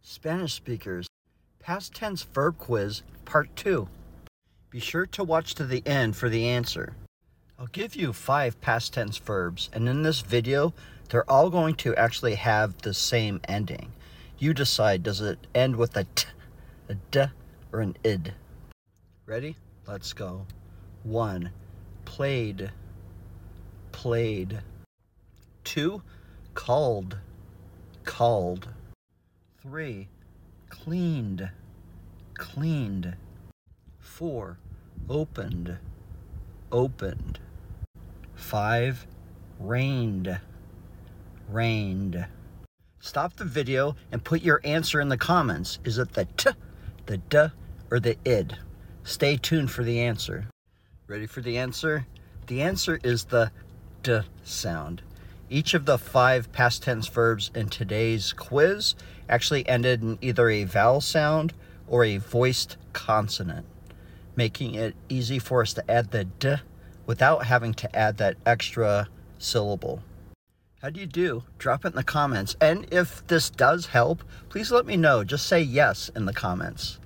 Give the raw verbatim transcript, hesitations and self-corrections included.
Spanish speakers, past tense verb quiz, part two. Be sure to watch to the end for the answer. I'll give you five past tense verbs, and in this video, they're all going to actually have the same ending. You decide, does it end with a t, a d, or an id? Ready? Let's go. One, played, played. Two, called, called. Three, cleaned, cleaned. Four, opened, opened. Five, rained, rained. Stop the video and put your answer in the comments. Is it the t, the d, or the id? Stay tuned for the answer. Ready for the answer? The answer is the d sound. Each of the five past tense verbs in today's quiz actually ended in either a vowel sound or a voiced consonant, making it easy for us to add the d without having to add that extra syllable. How do you do? Drop it in the comments. And if this does help, please let me know. Just say yes in the comments.